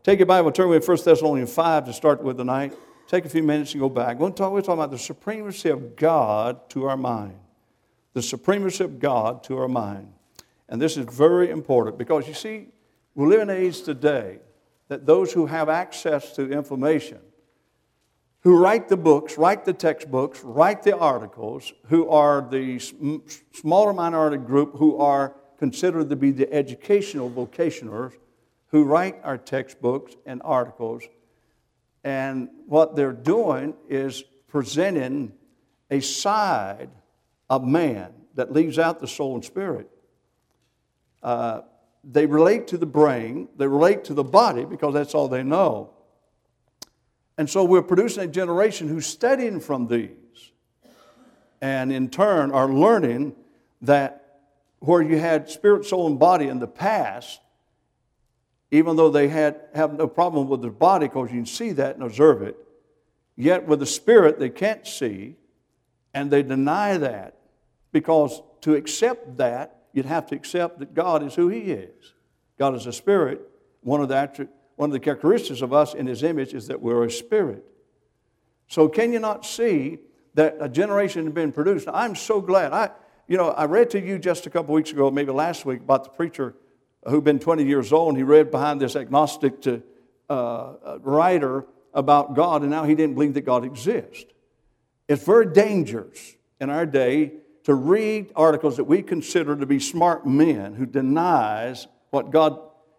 Take your Bible, turn with 1 Thessalonians 5 to start with tonight. Take a few minutes and go back. We're talking about the supremacy of God to our mind. The supremacy of God to our mind. And this is very important because, you see, we live in an age today that those who have access to information, who write the books, write the textbooks, write the articles, who are the smaller minority group who are considered to be the educational vocationers, who write our textbooks and articles. And what they're doing is presenting a side of man that leaves out the soul and spirit. They relate to the brain, they relate to the body because that's all they know. And so we're producing a generation who's studying from these and in turn are learning that where you had spirit, soul, and body in the past, even though they have no problem with the body because you can see that and observe it, yet with the spirit they can't see, and they deny that because to accept that, you'd have to accept that God is who He is. God is a spirit. One of the characteristics of us in His image is that we're a spirit. So can you not see that a generation has been produced? Now, I'm so glad. I read to you just a couple weeks ago, maybe last week, about the preacher who'd been 20 years old, and he read behind this agnostic writer about God, and now he didn't believe that God exists. It's very dangerous in our day to read articles that we consider to be smart men who denies what God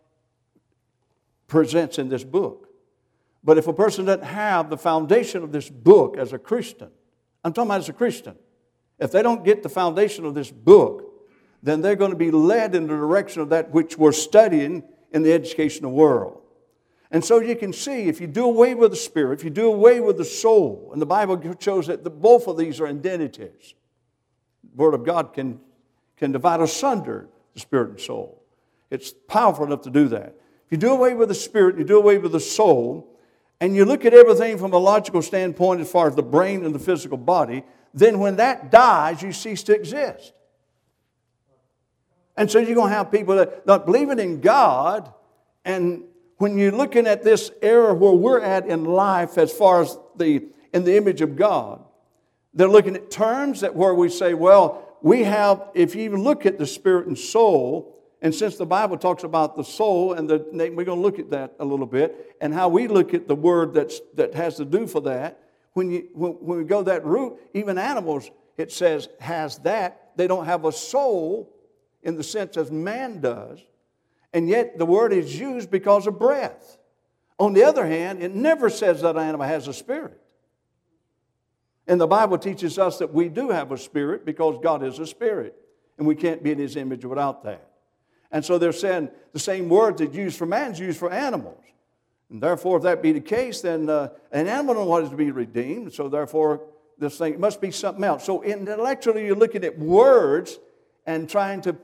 presents in this book. But if a person doesn't have the foundation of this book as a Christian, I'm talking about as a Christian, if they don't get the foundation of this book, then they're going to be led in the direction of that which we're studying in the educational world. And so you can see, if you do away with the spirit, if you do away with the soul, and the Bible shows that both of these are identities. The Word of God can divide asunder the spirit and soul. It's powerful enough to do that. If you do away with the spirit, you do away with the soul, and you look at everything from a logical standpoint as far as the brain and the physical body, then when that dies, you cease to exist. And so you're going to have people that not believing in God, and when you're looking at this era where we're at in life as far as in the image of God, they're looking at terms that where we say, well, we have, if you even look at the spirit and soul, and since the Bible talks about the soul, and we're going to look at that a little bit, and how we look at the word that has to do for that, when we go that route, even animals, it says, has that. They don't have a soul in the sense as man does, and yet the word is used because of breath. On the other hand, it never says that an animal has a spirit. And the Bible teaches us that we do have a spirit because God is a spirit, and we can't be in His image without that. And so they're saying the same word that's used for man is used for animals. And therefore, if that be the case, then an animal don't want to be redeemed, so therefore this thing must be something else. So intellectually, you're looking at words and trying to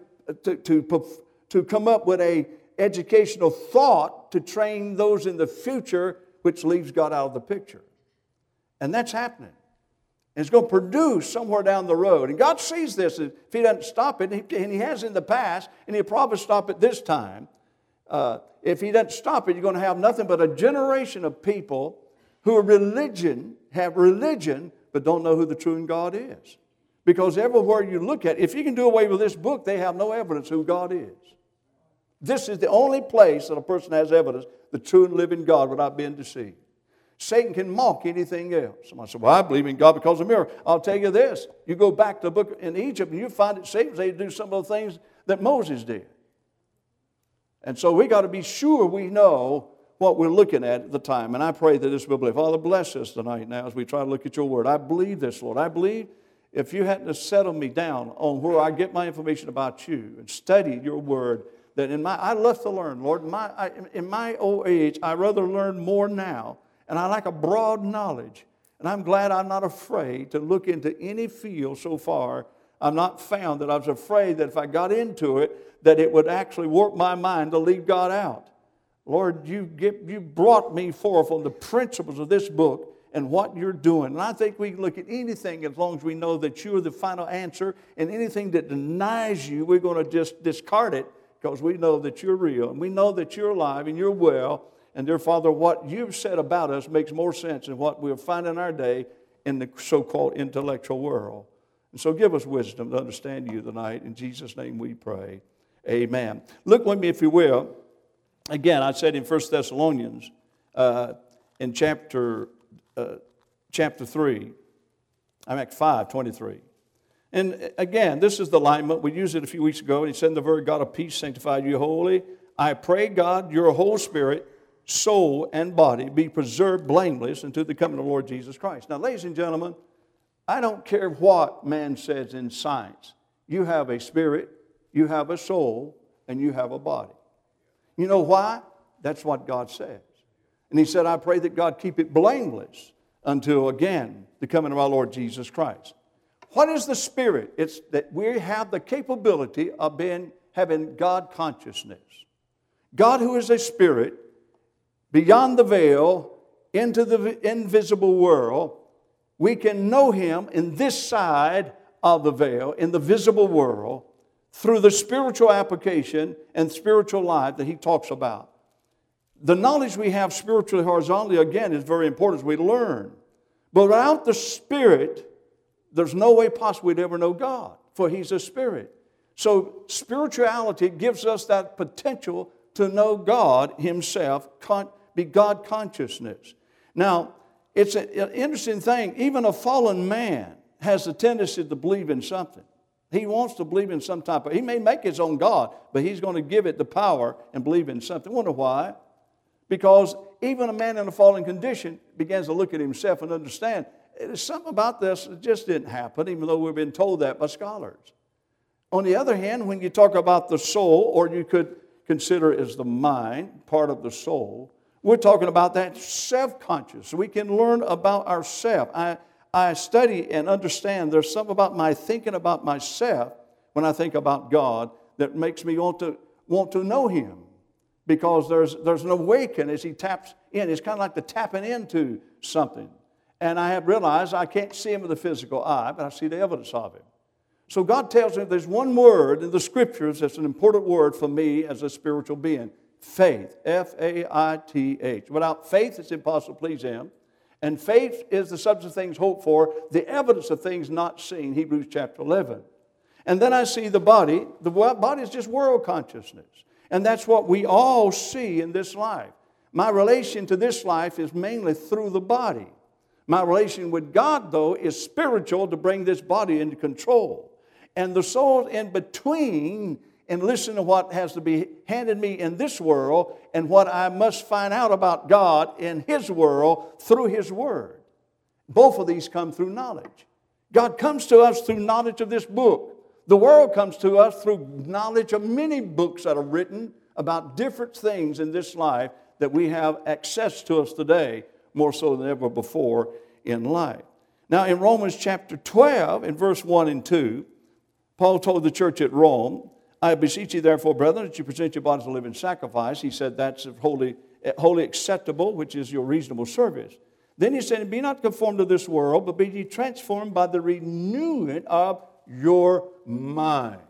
come up with a educational thought to train those in the future, which leaves God out of the picture. And that's happening. And it's going to produce somewhere down the road. And God sees this. If He doesn't stop it, and He has in the past, and He'll probably stop it this time. If He doesn't stop it, you're going to have nothing but a generation of people who have religion, but don't know who the true God is. Because everywhere you look at, if you can do away with this book, they have no evidence who God is. This is the only place that a person has evidence, the true and living God, without being deceived. Satan can mock anything else. Somebody said, well, I believe in God because of a miracle. I'll tell you this. You go back to the book in Egypt and you find that Satan was able to do some of the things that Moses did. And so we got to be sure we know what we're looking at the time. And I pray that this will believe. Father, bless us tonight now as we try to look at your word. I believe this, Lord. I believe if you hadn't settled me down on where I get my information about you and studied your word, that I love to learn, Lord. In my old age, I rather learn more now. And I like a broad knowledge. And I'm glad I'm not afraid to look into any field so far. I've not found that I was afraid that if I got into it, that it would actually warp my mind to leave God out. Lord, you brought me forth on the principles of this book and what you're doing. And I think we can look at anything as long as we know that you're the final answer. And anything that denies you, we're going to just discard it because we know that you're real. And we know that you're alive and you're well. And dear Father, what you've said about us makes more sense than what we'll find in our day in the so-called intellectual world. And so give us wisdom to understand you tonight. In Jesus' name we pray. Amen. Look with me, if you will. Again, I said in 1 Thessalonians in chapter 3, I'm at 5:23. And again, this is the alignment. We used it a few weeks ago. And he said, the very God of peace sanctify you wholly. I pray, God, your whole spirit, soul, and body be preserved blameless until the coming of the Lord Jesus Christ. Now, ladies and gentlemen, I don't care what man says in science. You have a spirit, you have a soul, and you have a body. You know why? That's what God says. And he said, I pray that God keep it blameless until, again, the coming of our Lord Jesus Christ. What is the spirit? It's that we have the capability of having God consciousness. God, who is a spirit, beyond the veil, into the invisible world, we can know him in this side of the veil, in the visible world, through the spiritual application and spiritual life that he talks about. The knowledge we have spiritually, horizontally, again, is very important as we learn. But without the Spirit, there's no way possible we'd ever know God, for he's a spirit. So spirituality gives us that potential to know God himself, be God consciousness. Now, it's an interesting thing. Even a fallen man has a tendency to believe in something. He wants to believe in some type of, he may make his own God, but he's going to give it the power and believe in something. Wonder why? Because even a man in a fallen condition begins to look at himself and understand, there's something about this that just didn't happen, even though we've been told that by scholars. On the other hand, when you talk about the soul, or you could consider it as the mind, part of the soul, we're talking about that self-conscious. So we can learn about ourselves. I study and understand there's something about my thinking about myself when I think about God that makes me want to know him. Because there's an awakening as he taps in. It's kind of like the tapping into something. And I have realized I can't see him with the physical eye, but I see the evidence of him. So God tells me there's one word in the Scriptures that's an important word for me as a spiritual being. Faith. F-A-I-T-H. Without faith, it's impossible to please him. And faith is the substance of things hoped for, the evidence of things not seen. Hebrews chapter 11. And then I see the body. The body is just world consciousness. And that's what we all see in this life. My relation to this life is mainly through the body. My relation with God, though, is spiritual to bring this body into control. And the soul in between, and listen to what has to be handed me in this world and what I must find out about God in his world through his word. Both of these come through knowledge. God comes to us through knowledge of this book. The world comes to us through knowledge of many books that are written about different things in this life that we have access to us today, more so than ever before in life. Now, in Romans chapter 12, in verse 1 and 2, Paul told the church at Rome, I beseech you, therefore, brethren, that you present your bodies a living sacrifice. He said that's wholly acceptable, which is your reasonable service. Then he said, be not conformed to this world, but be ye transformed by the renewing of your mind.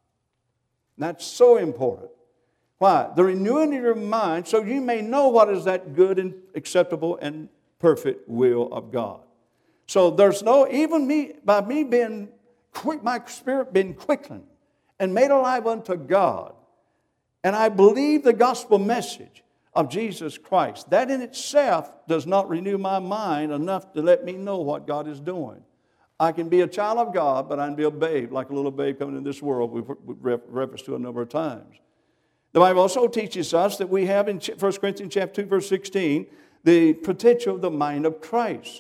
That's so important. Why? The renewing of your mind, so you may know what is that good and acceptable and perfect will of God. So there's no, even me, by me being quick, my spirit being quickened and made alive unto God, and I believe the gospel message of Jesus Christ, that in itself does not renew my mind enough to let me know what God is doing. I can be a child of God, but I can be a babe, like a little babe coming in this world, we've referenced to a number of times. The Bible also teaches us that we have in 1 Corinthians chapter 2, verse 16, the potential of the mind of Christ.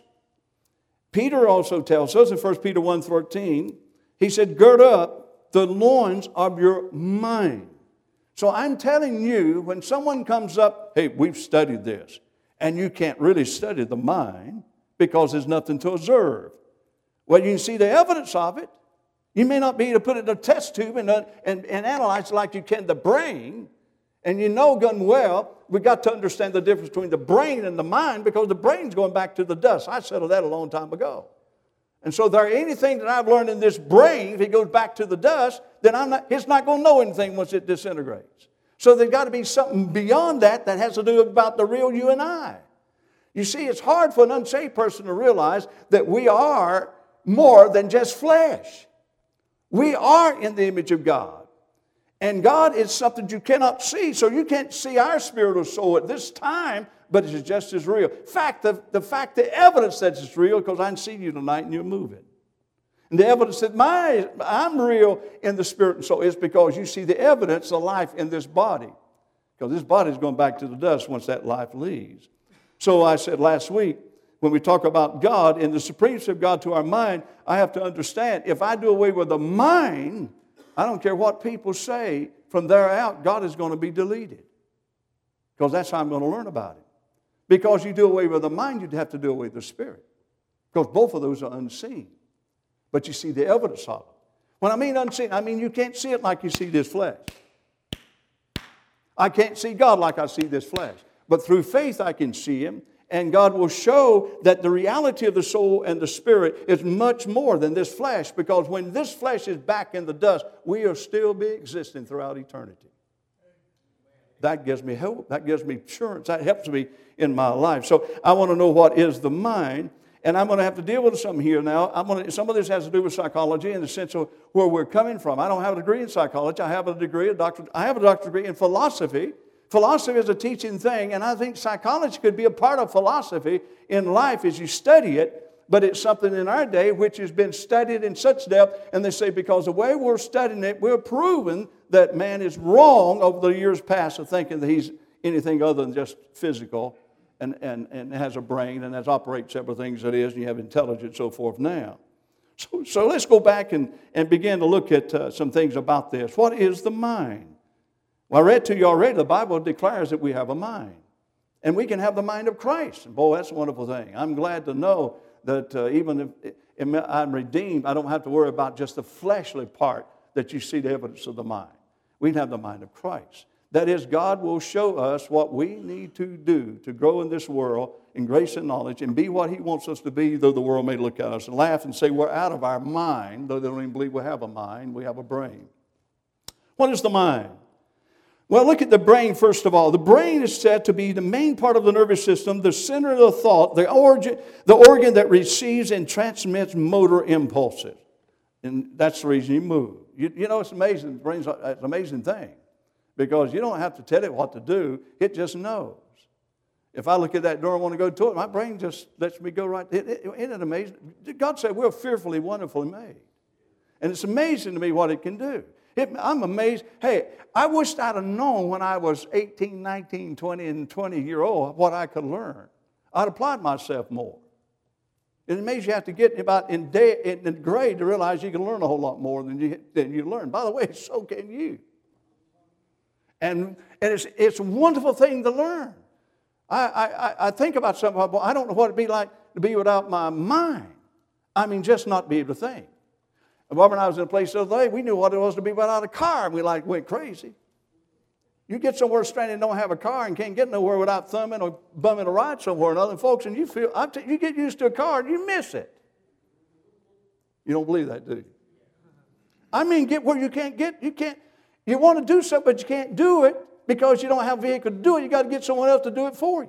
Peter also tells us in 1 Peter 1:13, he said, gird up the loins of your mind. So I'm telling you, when someone comes up, hey, we've studied this, and you can't really study the mind because there's nothing to observe. Well, you can see the evidence of it. You may not be able to put it in a test tube and analyze it like you can the brain. And you know good and well, we've got to understand the difference between the brain and the mind, because the brain's going back to the dust. I settled that a long time ago. And so there anything that I've learned in this brain, if it goes back to the dust, then it's not going to know anything once it disintegrates. So there's got to be something beyond that that has to do about the real you and I. You see, it's hard for an unsaved person to realize that we are more than just flesh. We are in the image of God. And God is something you cannot see. So you can't see our spirit or soul at this time, but it's just as real. In fact, the evidence that it's real, because I can see you tonight and you're moving. And the evidence that I'm real in the spirit and soul is because you see the evidence of life in this body. Because this body is going back to the dust once that life leaves. So I said last week, when we talk about God and the supremacy of God to our mind, I have to understand, if I do away with the mind, I don't care what people say, from there out, God is going to be deleted. Because that's how I'm going to learn about it. Because you do away with the mind, you'd have to do away with the spirit. Because both of those are unseen. But you see the evidence of it. When I mean unseen, I mean you can't see it like you see this flesh. I can't see God like I see this flesh. But through faith I can see Him. And God will show that the reality of the soul and the spirit is much more than this flesh. Because when this flesh is back in the dust, we will still be existing throughout eternity. That gives me hope. That gives me assurance. That helps me in my life. So I want to know what is the mind. And I'm going to have to deal with something here now. Some of this has to do with psychology in the sense of where we're coming from. I don't have a degree in psychology. I have a doctorate degree in philosophy. Philosophy is a teaching thing, and I think psychology could be a part of philosophy in life as you study it, but it's something in our day which has been studied in such depth, and they say because the way we're studying it, we're proving that man is wrong over the years past of thinking that he's anything other than just physical and has a brain and has operates several things that is, and you have intelligence and so forth now. So let's go back and begin to look at some things about this. What is the mind? Well, I read to you already, the Bible declares that we have a mind. And we can have the mind of Christ. And boy, that's a wonderful thing. I'm glad to know that even if I'm redeemed, I don't have to worry about just the fleshly part that you see the evidence of the mind. We can have the mind of Christ. That is, God will show us what we need to do to grow in this world in grace and knowledge and be what He wants us to be, though the world may look at us and laugh and say we're out of our mind, though they don't even believe we have a mind, we have a brain. What is the mind? Well, look at the brain first of all. The brain is said to be the main part of the nervous system, the center of the thought, the organ that receives and transmits motor impulses. And that's the reason you move. You know, it's amazing. The brain's an amazing thing because you don't have to tell it what to do. It just knows. If I look at that door and want to go to it, my brain just lets me go right. Isn't it amazing? God said we're fearfully, wonderfully made. And it's amazing to me what it can do. I'm amazed. Hey, I wished I'd have known when I was 18, 19, 20, and 20-year-old what I could learn. I'd applied myself more. It's amazing you have to get about in grade to realize you can learn a whole lot more than you learn. By the way, so can you. And it's a wonderful thing to learn. I think about something, I don't know what it'd be like to be without my mind. I mean, just not be able to think. Barbara and I was in a place the other day, we knew what it was to be without a car, and we went crazy. You get somewhere stranded and don't have a car and can't get nowhere without thumbing or bumming a ride somewhere or other folks, and you get used to a car and you miss it. You don't believe that, do you? I mean, get where you want to do something, but you can't do it because you don't have a vehicle to do it. You got to get someone else to do it for you.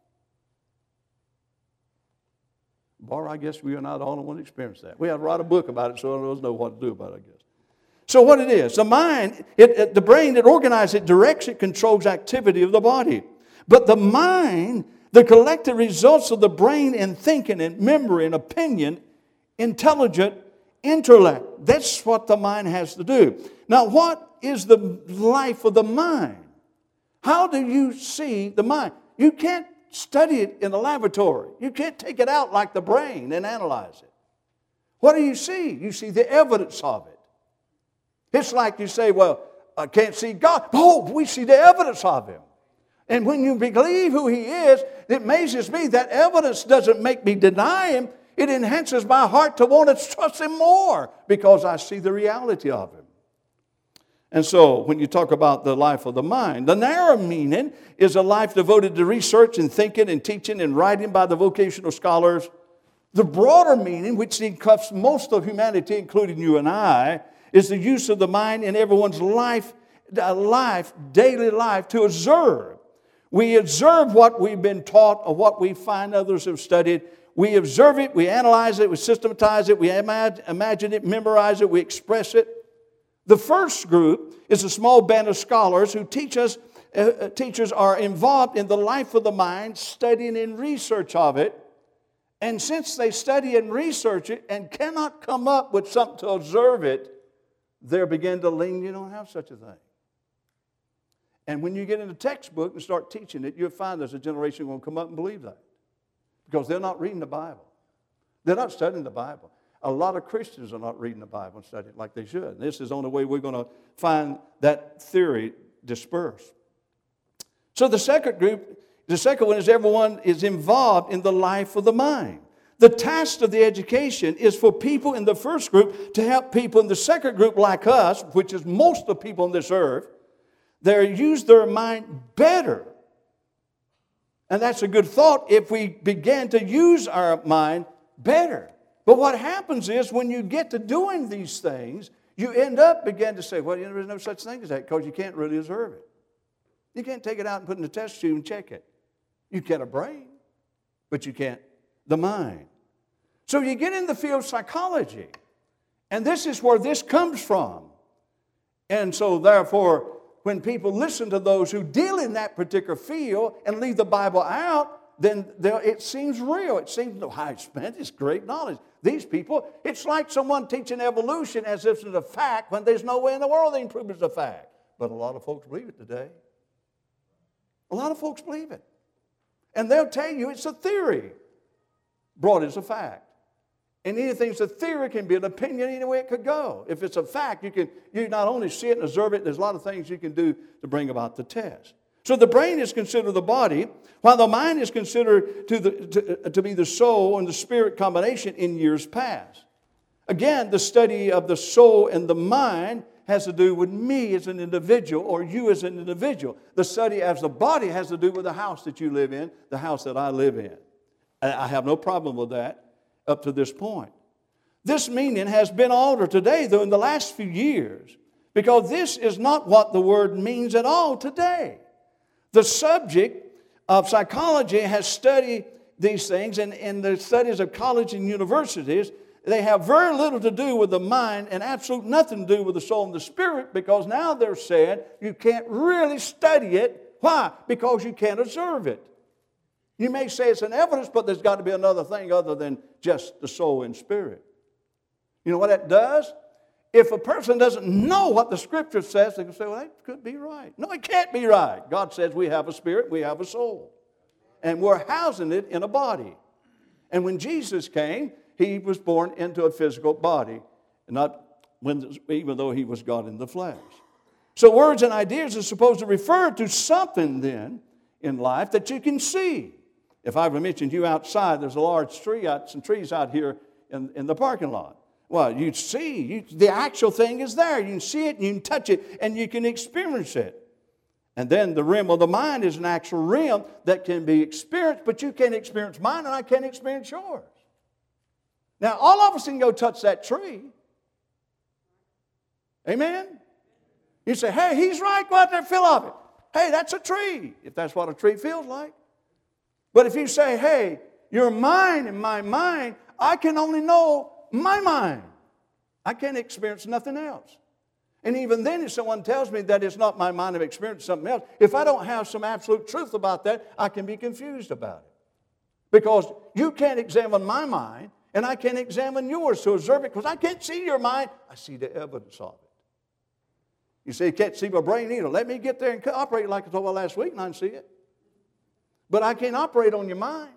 Barbara, I guess we are not the only one to experience that. We have to write a book about it so others know what to do about it, I guess. So what it is, the mind, the brain, it organizes, it directs, it controls activity of the body. But the mind, the collective results of the brain in thinking and memory and opinion, intelligent intellect. That's what the mind has to do. Now, what is the life of the mind? How do you see the mind? You can't study it in a laboratory. You can't take it out like the brain and analyze it. What do you see? You see the evidence of it. It's like you say, well, I can't see God. Oh, we see the evidence of Him. And when you believe who He is, it amazes me that evidence doesn't make me deny Him. It enhances my heart to want to trust Him more because I see the reality of Him. And so when you talk about the life of the mind, the narrow meaning is a life devoted to research and thinking and teaching and writing by the vocational scholars. The broader meaning, which encompasses most of humanity, including you and I, is the use of the mind in everyone's life life, daily life, to observe. We observe what we've been taught or what we find others have studied. We observe it, we analyze it, we systematize it, we imagine it, memorize it, we express it. The first group is a small band of scholars who teachers are involved in the life of the mind, studying and research of it. And since they study and research it and cannot come up with something to observe it, they begin to lean, you don't have such a thing. And when you get in the textbook and start teaching it, you'll find there's a generation going to come up and believe that. Because they're not reading the Bible. They're not studying the Bible. A lot of Christians are not reading the Bible and studying it like they should. And this is the only way we're going to find that theory dispersed. So the second one is everyone is involved in the life of the mind. The task of the education is for people in the first group to help people in the second group like us, which is most of the people on this earth. They use their mind better. And that's a good thought if we begin to use our mind better. But what happens is when you get to doing these things, you end up begin to say, well, there's no such thing as that because you can't really observe it. You can't take it out and put it in the test tube and check it. You get a brain, but you can't the mind. So you get in the field of psychology, and this is where this comes from. And so therefore, when people listen to those who deal in that particular field and leave the Bible out, then it seems real. It seems, I spent this great knowledge. These people, it's like someone teaching evolution as if it's a fact when there's no way in the world they can prove it's a fact. But a lot of folks believe it today. A lot of folks believe it. And they'll tell you it's a theory brought as a fact. And anything that's a theory can be an opinion any way it could go. If it's a fact, you not only see it and observe it, there's a lot of things you can do to bring about the test. So the brain is considered the body, while the mind is considered to be the soul and the spirit combination in years past. Again, the study of the soul and the mind has to do with me as an individual or you as an individual. The study as the body has to do with the house that you live in, the house that I live in. I have no problem with that up to this point. This meaning has been altered today, though, in the last few years, because this is not what the word means at all today. The subject of psychology has studied these things, and in the studies of college and universities, they have very little to do with the mind and absolutely nothing to do with the soul and the spirit, because now they're saying you can't really study it. Why? Because you can't observe it. You may say it's an evidence, but there's got to be another thing other than just the soul and spirit. You know what that does? If a person doesn't know what the Scripture says, they can say, well, that could be right. No, it can't be right. God says we have a spirit, we have a soul. And we're housing it in a body. And when Jesus came, He was born into a physical body, even though He was God in the flesh. So words and ideas are supposed to refer to something then in life that you can see. If I've mentioned you outside, there's a large tree, some trees out here in the parking lot. Well, you see, the actual thing is there. You can see it, and you can touch it, and you can experience it. And then the realm of the mind is an actual realm that can be experienced, but you can't experience mine, and I can't experience yours. Now, all of us can go touch that tree. Amen? You say, hey, he's right, go out there and feel of it. Hey, that's a tree, if that's what a tree feels like. But if you say, hey, your mind and my mind, I can only know my mind. I can't experience nothing else. And even then, if someone tells me that it's not my mind, I've experienced something else, if I don't have some absolute truth about that, I can be confused about it. Because you can't examine my mind, and I can't examine yours to observe it, because I can't see your mind. I see the evidence of it. You say, you can't see my brain either. Let me get there and operate like I told you last week, and I can see it. But I can't operate on your mind.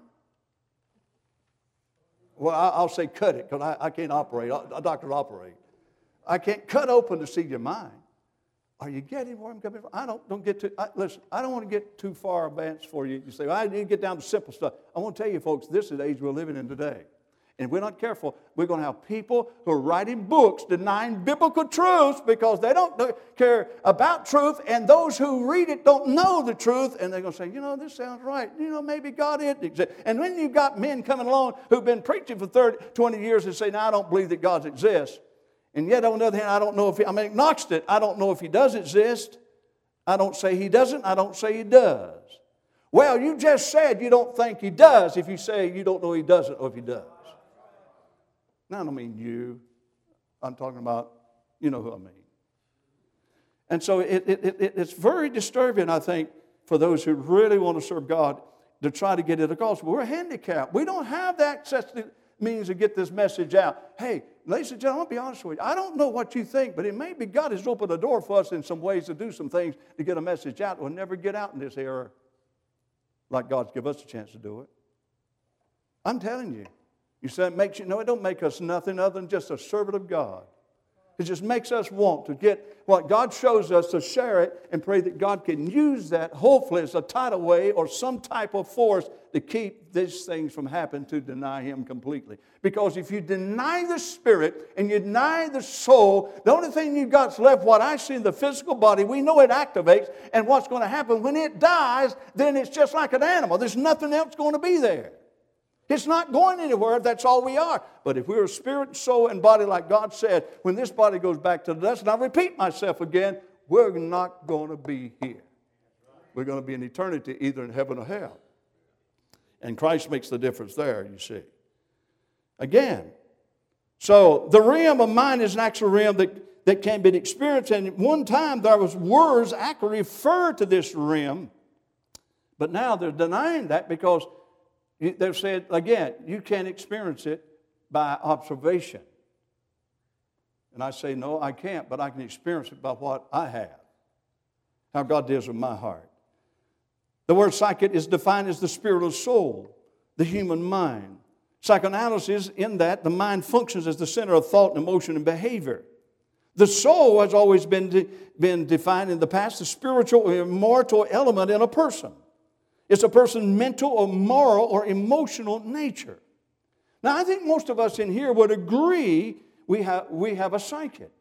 Well, I'll say cut it, because I can't operate. A doctor will operate. I can't cut open to see your mind. Are you getting where I'm coming from? Listen, I don't want to get too far advanced for you. You say, well, I need to get down to simple stuff. I want to tell you, folks, this is the age we're living in today. And if we're not careful, we're going to have people who are writing books denying biblical truths because they don't care about truth, and those who read it don't know the truth, and they're going to say, this sounds right. Maybe God is exist. And when you've got men coming along who've been preaching for 20 years and say, I don't believe that God exists. And yet, on the other hand, I don't know if I'm agnostic. I don't know if He does exist. I don't say he doesn't. I don't say he does. Well, you just said you don't think he does if you say you don't know he doesn't or if he does. Now, I don't mean you. I'm talking about, you know who I mean. And so it's very disturbing, I think, for those who really want to serve God to try to get it across. We're handicapped. We don't have the access to means to get this message out. Hey, ladies and gentlemen, I'll be honest with you. I don't know what you think, but it may be God has opened a door for us in some ways to do some things to get a message out. We'll never get out in this era like God's given us a chance to do it. I'm telling you. You say it makes you, no, it don't make us nothing other than just a servant of God. It just makes us want to get what God shows us to share it and pray that God can use that, hopefully as a tidal wave or some type of force to keep these things from happening to deny Him completely. Because if you deny the Spirit and you deny the soul, the only thing you got's left, what I see in the physical body, we know it activates, and what's going to happen when it dies, then it's just like an animal. There's nothing else going to be there. It's not going anywhere if that's all we are. But if we're a spirit, soul, and body like God said, when this body goes back to the dust, and I repeat myself again, we're not going to be here. We're going to be in eternity either in heaven or hell. And Christ makes the difference there, you see. Again, so the realm of mind is an actual realm that can be experienced. And at one time there was words actually referred to this realm. But now they're denying that because they've said, again, you can't experience it by observation. And I say, no, I can't, but I can experience it by what I have. How God deals with my heart. The word psychic is defined as the spiritual soul, the human mind. Psychoanalysis, in that, the mind functions as the center of thought and emotion and behavior. The soul has always been defined in the past, the spiritual or immortal element in a person. It's a person's mental or moral or emotional nature. Now, I think most of us in here would agree we have a psychic.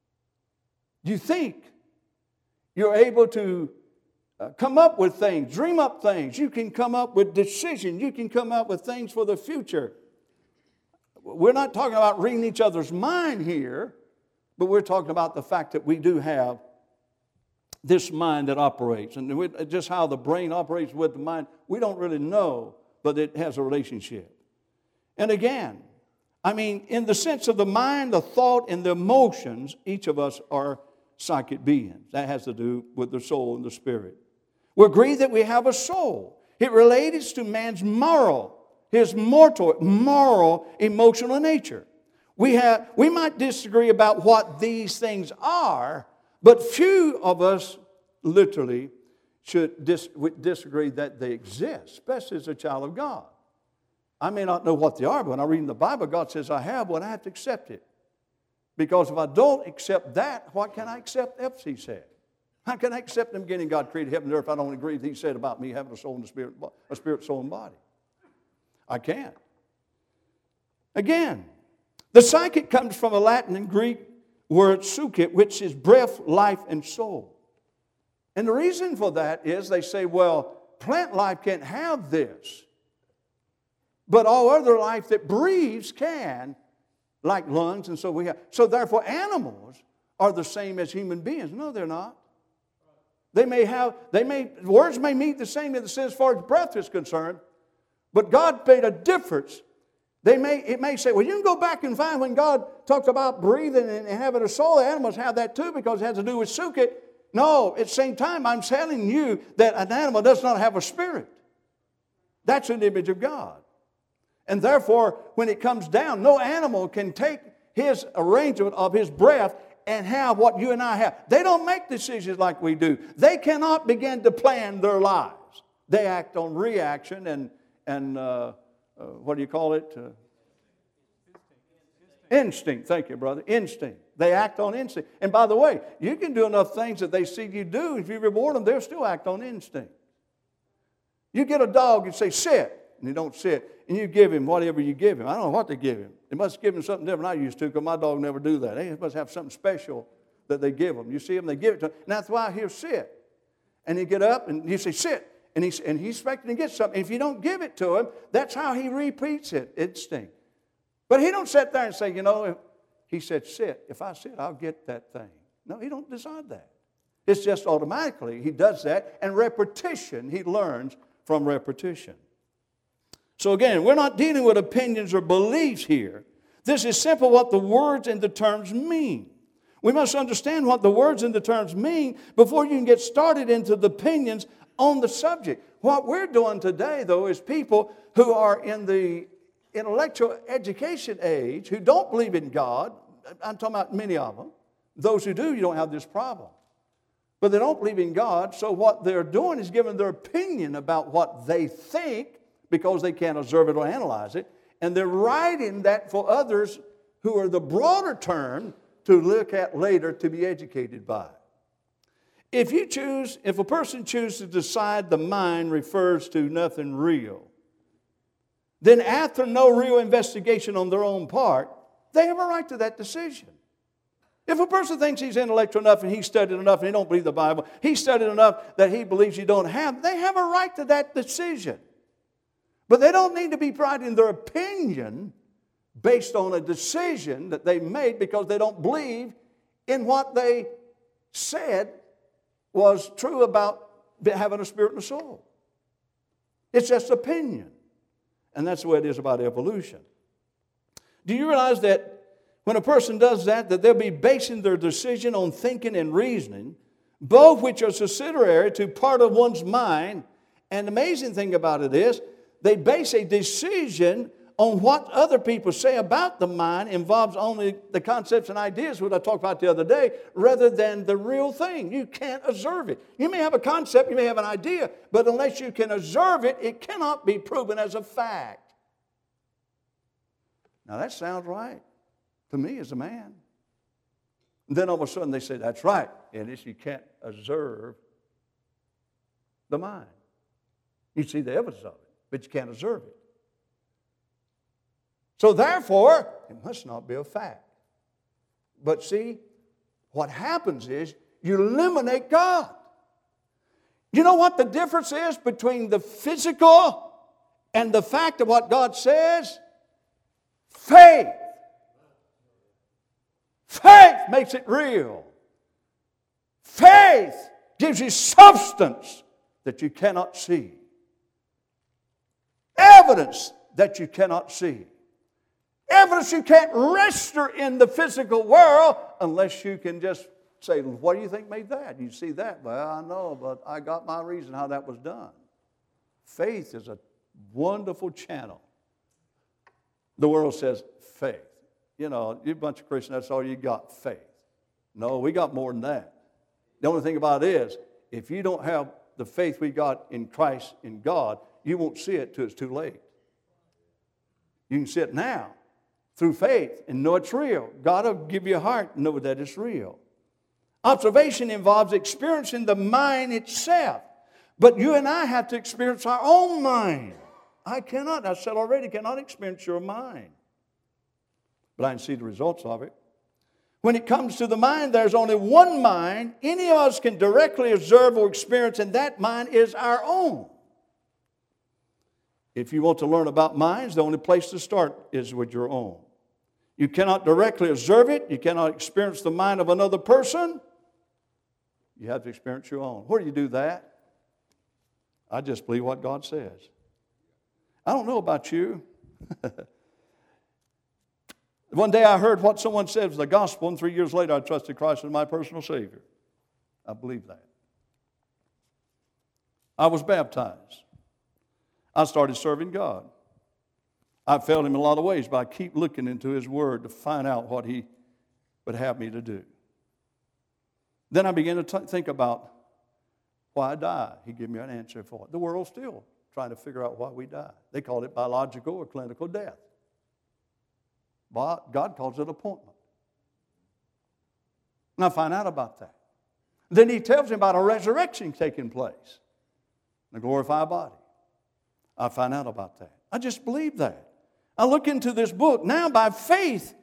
You think you're able to come up with things, dream up things. You can come up with decisions. You can come up with things for the future. We're not talking about reading each other's mind here, but we're talking about the fact that we do have this mind that operates. And just how the brain operates with the mind, we don't really know, but it has a relationship. And again, I mean, in the sense of the mind, the thought, and the emotions, each of us are psychic beings. That has to do with the soul and the spirit. We agree that we have a soul. It relates to man's his moral, emotional nature. We might disagree about what these things are, but few of us literally should disagree that they exist, especially as a child of God. I may not know what they are, but when I read in the Bible, God says I have one, I have to accept it. Because if I don't accept that, what can I accept else, He said? How can I accept the beginning God created heaven and earth if I don't agree with He said about me having a soul and a spirit, soul, and body? I can't. Again, the psychic comes from a Latin and Greek word psyche, which is breath, life, and soul. And the reason for that is they say, well, plant life can't have this. But all other life that breathes can, like lungs, and so we have. So therefore, animals are the same as human beings. No, they're not. Words may mean the same in the sense as far as breath is concerned, but God made a difference. It may say, well, you can go back and find when God talks about breathing and having a soul, the animals have that too because it has to do with psyche. No, at the same time, I'm telling you that an animal does not have a spirit. That's an image of God. And therefore, when it comes down, no animal can take his arrangement of his breath and have what you and I have. They don't make decisions like we do. They cannot begin to plan their lives. They act on reaction and what do you call it? Instinct. Thank you, brother. Instinct. They act on instinct. And by the way, you can do enough things that they see you do. If you reward them, they'll still act on instinct. You get a dog and say, sit, and he don't sit. And you give him whatever you give him. I don't know what they give him. They must give him something different I used to because my dog never do that. They must have something special that they give him. You see him, they give it to him. And that's why he'll sit. And he get up and you say, sit. And he's expecting to get something. And if you don't give it to him, that's how he repeats it. Instinct. But he don't sit there and say, he said, sit. If I sit, I'll get that thing. No, he don't decide that. It's just automatically he does that, and repetition, he learns from repetition. So again, we're not dealing with opinions or beliefs here. This is simply what the words and the terms mean. We must understand what the words and the terms mean before you can get started into the opinions on the subject. What we're doing today, though, is people who are in the intellectual education age, who don't believe in God. I'm talking about many of them. Those who do, you don't have this problem. But they don't believe in God, so what they're doing is giving their opinion about what they think because they can't observe it or analyze it, and they're writing that for others who are the broader term to look at later to be educated by. If a person chooses to decide the mind refers to nothing real, then after no real investigation on their own part, they have a right to that decision. If a person thinks he's intellectual enough and he's studied enough and he don't believe the Bible, he's studied enough that he believes you don't have, they have a right to that decision. But they don't need to be writing their opinion based on a decision that they made because they don't believe in what they said was true about having a spirit and a soul. It's just opinion. And that's the way it is about evolution. Do you realize that when a person does that they'll be basing their decision on thinking and reasoning, both which are subsidiary to part of one's mind? And the amazing thing about it is, they base a decision on what other people say about the mind involves only the concepts and ideas, what I talked about the other day, rather than the real thing. You can't observe it. You may have a concept, you may have an idea, but unless you can observe it, it cannot be proven as a fact. Now that sounds right to me as a man. And then all of a sudden they say, that's right, and it's you can't observe the mind. You see the evidence of it, but you can't observe it. So therefore, it must not be a fact. But see, what happens is you eliminate God. You know what the difference is between the physical and the fact of what God says? Faith. Faith makes it real. Faith gives you substance that you cannot see. Evidence that you cannot see. Evidence you can't register in the physical world unless you can just say, what do you think made that? You see that? Well, I know, but I got my reason how that was done. Faith is a wonderful channel. The world says faith. You know, you're a bunch of Christians, that's all you got, faith. No, we got more than that. The only thing about it is, if you don't have the faith we got in Christ, in God, you won't see it till it's too late. You can see it now through faith and know it's real. God will give you a heart and know that it's real. Observation involves experiencing the mind itself. But you and I have to experience our own mind. I cannot, I said already, cannot experience your mind. But I can see the results of it. When it comes to the mind, there's only one mind any of us can directly observe or experience, and that mind is our own. If you want to learn about minds, the only place to start is with your own. You cannot directly observe it. You cannot experience the mind of another person. You have to experience your own. Where do you do that? I just believe what God says. I don't know about you. One day I heard what someone said was the gospel, and 3 years later I trusted Christ as my personal Savior. I believe that. I was baptized. I started serving God. I failed Him in a lot of ways, but I keep looking into His Word to find out what He would have me to do. Then I began to think about why I die. He gave me an answer for it. The world's still trying to figure out why we die. They call it biological or clinical death. But God calls it appointment. And I find out about that. Then He tells me about a resurrection taking place in a glorified body. I find out about that. I just believe that. I look into this book. Now by faith,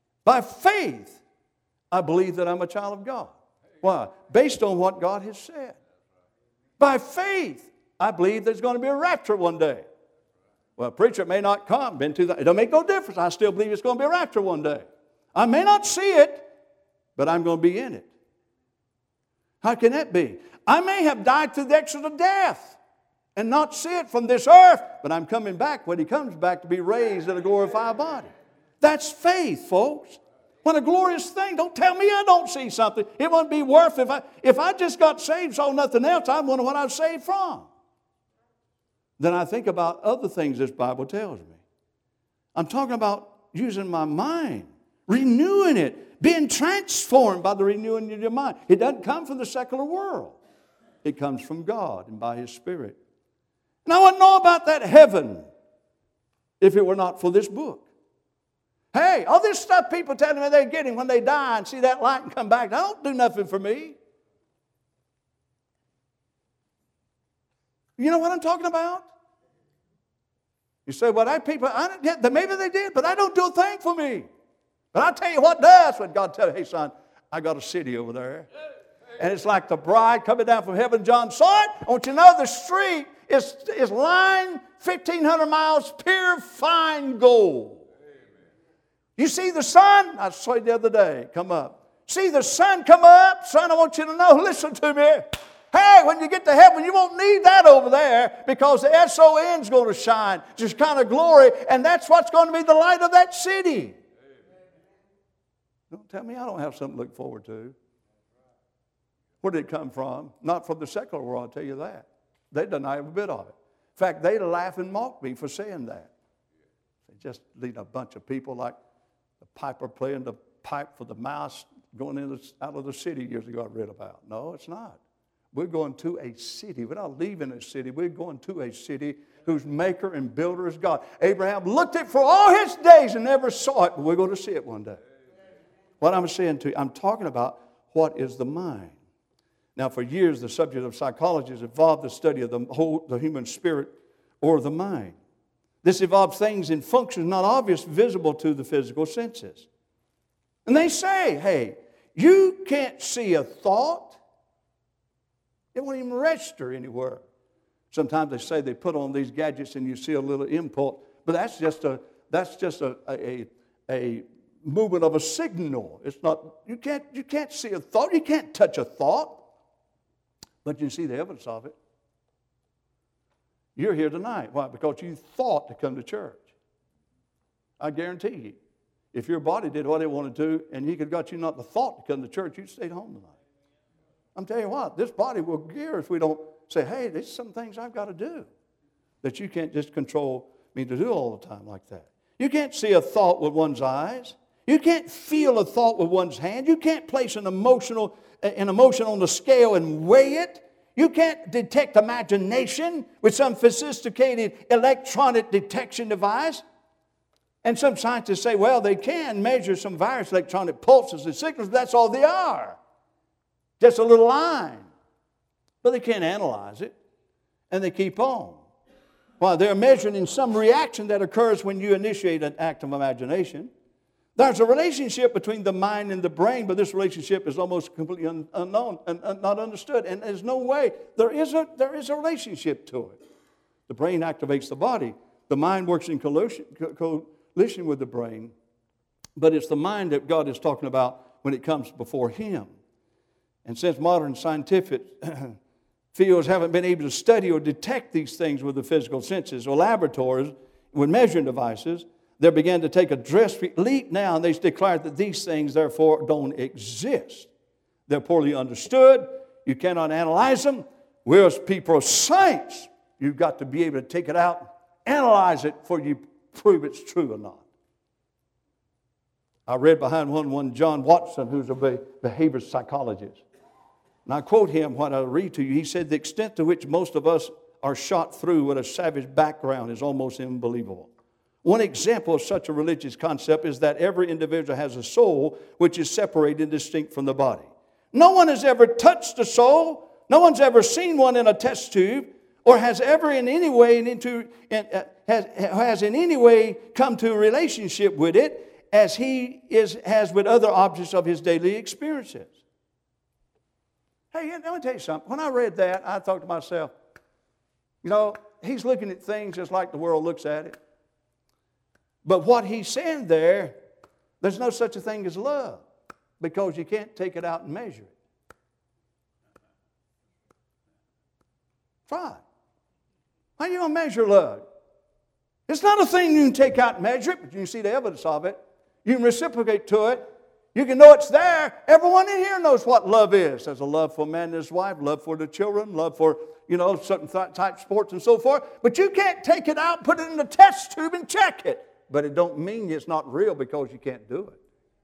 I believe that I'm a child of God. Why? Based on what God has said. By faith, I believe there's going to be a rapture one day. Well, preacher, it may not come. It don't make no difference. I still believe it's going to be a rapture one day. I may not see it, but I'm going to be in it. How can that be? I may have died through the exit of death and not see it from this earth, but I'm coming back when He comes back to be raised in a glorified body. That's faith, folks. What a glorious thing. Don't tell me I don't see something. It wouldn't be worth it. If I just got saved, saw nothing else, I'd wonder what I was saved from. Then I think about other things this Bible tells me. I'm talking about using my mind, renewing it, being transformed by the renewing of your mind. It doesn't come from the secular world. It comes from God and by His Spirit. And I wouldn't know about that heaven if it were not for this book. Hey, all this stuff people telling me they're getting when they die and see that light and come back, that don't do nothing for me. You know what I'm talking about? You say, well, that people, maybe they did, but that don't do a thing for me. But I'll tell you what does. When God tells you, hey, son, I got a city over there. And it's like the bride coming down from heaven. John saw it. I want you to know the street is lined 1,500 miles pure fine gold. You see the sun? I saw it the other day. Come up. See the sun come up? Son, I want you to know, listen to me. Hey, when you get to heaven, you won't need that over there because the S-O-N's going to shine. Just kind of glory. And that's what's going to be the light of that city. Don't tell me I don't have something to look forward to. Where did it come from? Not from the secular world, I'll tell you that. They deny every bit of it. In fact, they laugh and mock me for saying that. They just lead a bunch of people like the piper playing the pipe for the mouse going out of the city years ago I read about. No, it's not. We're going to a city. We're not leaving a city. We're going to a city whose maker and builder is God. Abraham looked at it for all his days and never saw it, but we're going to see it one day. What I'm saying to you, I'm talking about what is the mind. Now, for years, the subject of psychology has involved the study of the human spirit or the mind. This involves things in functions not obvious, visible to the physical senses. And they say, hey, you can't see a thought. It won't even register anywhere. Sometimes they say they put on these gadgets and you see a little impulse, but that's just a movement of a signal. It's not, you can't see a thought. You can't touch a thought. But you see the evidence of it. You're here tonight. Why? Because you thought to come to church. I guarantee you, if your body did what it wanted to and He could got you not the thought to come to church, you'd stayed home tonight. I'm telling you what, this body will gear if we don't say, hey, there's some things I've got to do that you can't just control me to do all the time like that. You can't see a thought with one's eyes. You can't feel a thought with one's hand. You can't place an emotion on the scale and weigh it. You can't detect imagination with some sophisticated electronic detection device. And some scientists say, well, they can measure some various electronic pulses and signals, but that's all they are. Just a little line. But they can't analyze it. And they keep on. Well, they're measuring some reaction that occurs when you initiate an act of imagination. There's a relationship between the mind and the brain, but this relationship is almost completely unknown and not understood. And there's no way. There is a relationship to it. The brain activates the body. The mind works in coalition with the brain. But it's the mind that God is talking about when it comes before Him. And since modern scientific fields haven't been able to study or detect these things with the physical senses, or laboratories with measuring devices, they began to take a drastic leap now, and they declared that these things, therefore, don't exist. They're poorly understood. You cannot analyze them. Whereas people of science, you've got to be able to take it out, analyze it before you prove it's true or not. I read behind one John Watson, who's a behavior psychologist. And I quote him when I read to you. He said, the extent to which most of us are shot through with a savage background is almost unbelievable. One example of such a religious concept is that every individual has a soul which is separated and distinct from the body. No one has ever touched a soul. No one's ever seen one in a test tube, or has ever in any way has in any way come to a relationship with it as he has with other objects of his daily experiences. Hey, let me tell you something. When I read that, I thought to myself, he's looking at things just like the world looks at it. But what he's saying there's no such a thing as love, because you can't take it out and measure it. Try it. How are you going to measure love? It's not a thing you can take out and measure it, but you can see the evidence of it. You can reciprocate to it. You can know it's there. Everyone in here knows what love is. There's a love for a man and his wife, love for the children, love for, certain type sports and so forth. But you can't take it out, put it in the test tube and check it. But it don't mean it's not real because you can't do it.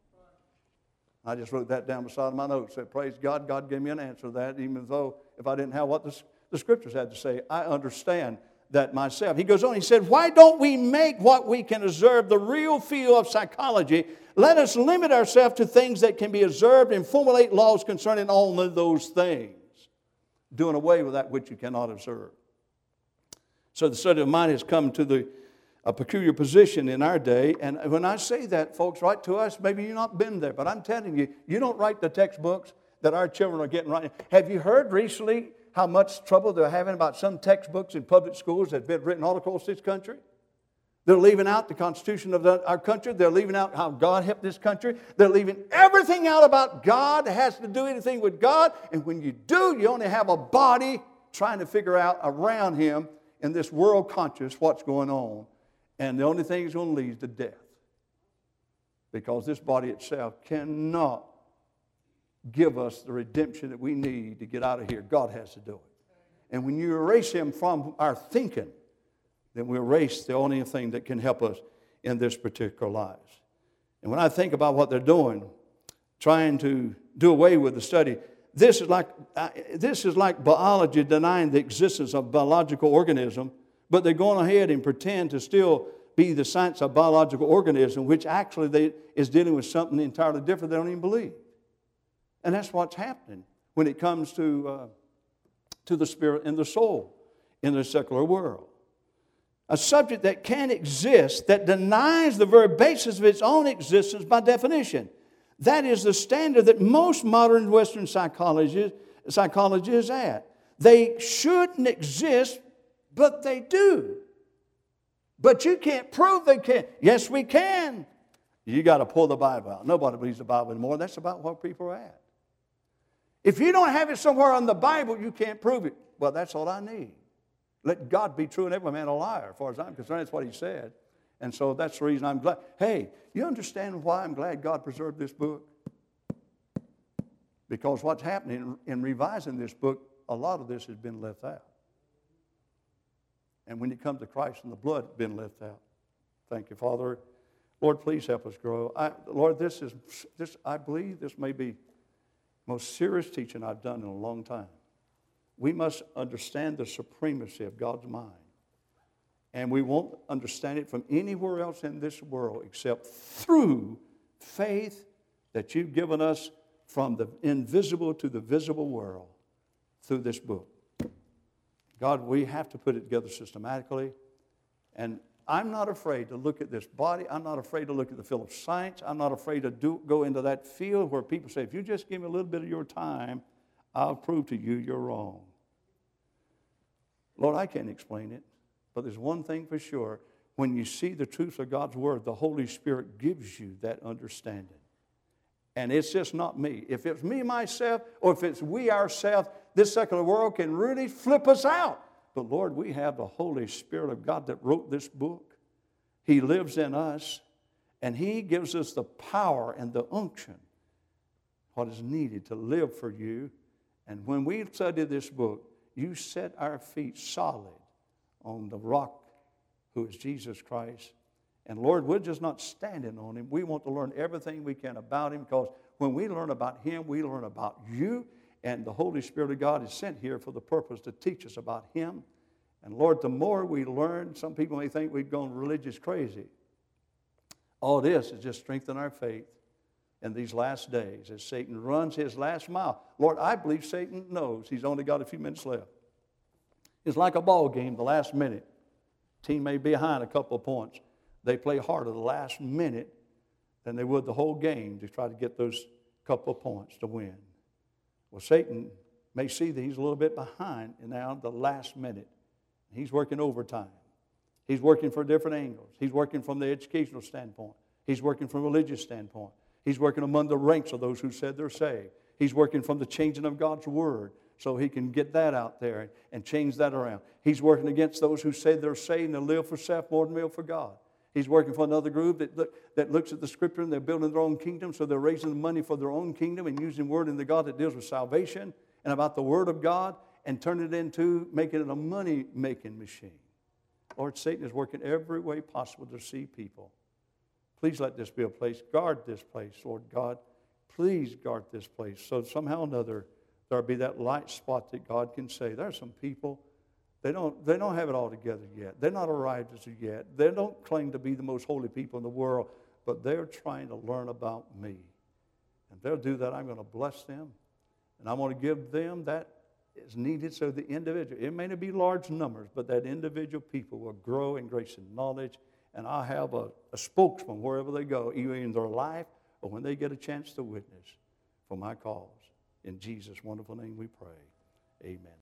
I just wrote that down beside my notes. Said, praise God, God gave me an answer to that, even though if I didn't have what the Scriptures had to say. I understand that myself. He goes on, he said, why don't we make what we can observe the real field of psychology? Let us limit ourselves to things that can be observed and formulate laws concerning only those things, doing away with that which you cannot observe. So the study of mind has come to a peculiar position in our day. And when I say that, folks, right to us, maybe you've not been there, but I'm telling you, you don't write the textbooks that our children are getting right now. Have you heard recently how much trouble they're having about some textbooks in public schools that have been written all across this country? They're leaving out the Constitution of our country. They're leaving out how God helped this country. They're leaving everything out about God that has to do anything with God. And when you do, you only have a body trying to figure out around him in this world conscious what's going on. And the only thing is going to lead to death. Because this body itself cannot give us the redemption that we need to get out of here. God has to do it. And when you erase him from our thinking, then we erase the only thing that can help us in this particular lives. And when I think about what they're doing, trying to do away with the study, this is like biology denying the existence of biological organism, but they're going ahead and pretend to still be the science of biological organism, which actually is dealing with something entirely different they don't even believe. And that's what's happening when it comes to the spirit and the soul in the secular world. A subject that can exist, that denies the very basis of its own existence by definition. That is the standard that most modern Western psychology is at. They shouldn't exist, but they do. But you can't prove they can't. Yes, we can. You got to pull the Bible out. Nobody believes the Bible anymore. That's about where people are at. If you don't have it somewhere in the Bible, you can't prove it. Well, that's all I need. Let God be true and every man a liar. As far as I'm concerned, that's what he said. And so that's the reason I'm glad. Hey, you understand why I'm glad God preserved this book? Because what's happening in revising this book, a lot of this has been left out. And when it comes to Christ and the blood, it's been left out. Thank you, Father. Lord, please help us grow. Lord, I believe this may be the most serious teaching I've done in a long time. We must understand the supremacy of God's mind. And we won't understand it from anywhere else in this world except through faith that you've given us from the invisible to the visible world through this book. God, we have to put it together systematically. And I'm not afraid to look at this body. I'm not afraid to look at the field of science. I'm not afraid to go into that field where people say, if you just give me a little bit of your time, I'll prove to you you're wrong. Lord, I can't explain it, but there's one thing for sure. When you see the truth of God's Word, the Holy Spirit gives you that understanding. And it's just not me. If it's me, myself, or if it's we ourselves, this secular world can really flip us out. But Lord, we have the Holy Spirit of God that wrote this book. He lives in us, and He gives us the power and the unction, what is needed to live for you. And when we study this book, you set our feet solid on the rock who is Jesus Christ. And Lord, we're just not standing on Him. We want to learn everything we can about Him, because when we learn about Him, we learn about you. And the Holy Spirit of God is sent here for the purpose to teach us about Him. And Lord, the more we learn, some people may think we've gone religious crazy. All this is just strengthen our faith in these last days as Satan runs his last mile. Lord, I believe Satan knows he's only got a few minutes left. It's like a ball game, the last minute. Team may be behind a couple of points. They play harder the last minute than they would the whole game to try to get those couple of points to win. Well, Satan may see that he's a little bit behind and now the last minute. He's working overtime. He's working for different angles. He's working from the educational standpoint. He's working from a religious standpoint. He's working among the ranks of those who said they're saved. He's working from the changing of God's Word so he can get that out there and change that around. He's working against those who say they're saved and they live for self more than live for God. He's working for another group that looks at the Scripture and they're building their own kingdom, so they're raising the money for their own kingdom and using the Word in the God that deals with salvation and about the Word of God and turning it into making it a money-making machine. Lord, Satan is working every way possible to deceive people. Please let this be a place. Guard this place, Lord God. Please guard this place so somehow or another there'll be that light spot that God can say, there are some people, they don't have it all together yet. They're not arrived as yet. They don't claim to be the most holy people in the world, but they're trying to learn about me. And they'll do that. I'm going to bless them, and I'm going to give them that is needed so the individual, it may not be large numbers, but that individual people will grow in grace and knowledge, and I'll have a spokesman wherever they go, either in their life or when they get a chance to witness for my cause. In Jesus' wonderful name we pray. Amen.